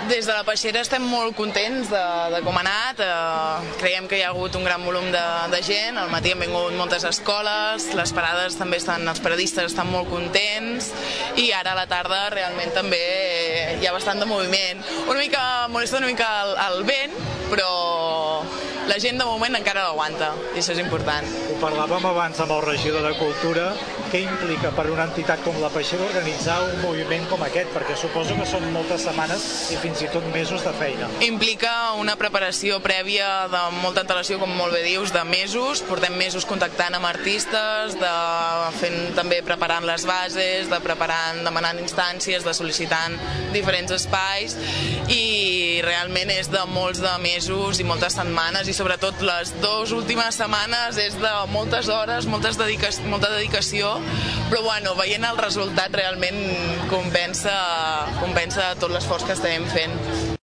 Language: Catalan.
Des de la peixera estem molt contents de com ha anat. Creiem que hi ha hagut un gran volum de gent. Al matí han vingut moltes escoles, les parades també els paradistes estan molt contents i ara a la tarda realment també hi ha bastant de moviment. Molesta una mica el vent, però la gent de moment encara l'aguanta i això és important. Ho parlàvem abans amb el regidor de Cultura. Què implica per una entitat com la Peixera organitzar un moviment com aquest? Perquè suposo que són moltes setmanes i fins i tot mesos de feina. Implica una preparació prèvia de molta antelació, com molt bé dius, de mesos. Portem mesos contactant amb artistes, també preparant les bases, demanant instàncies, sol·licitant diferents espais i realment és de molts de mesos i moltes setmanes i sobretot les 2 últimes setmanes és de moltes hores, molta dedicació, però bueno, veient el resultat realment compensa tot l'esforç que estem fent.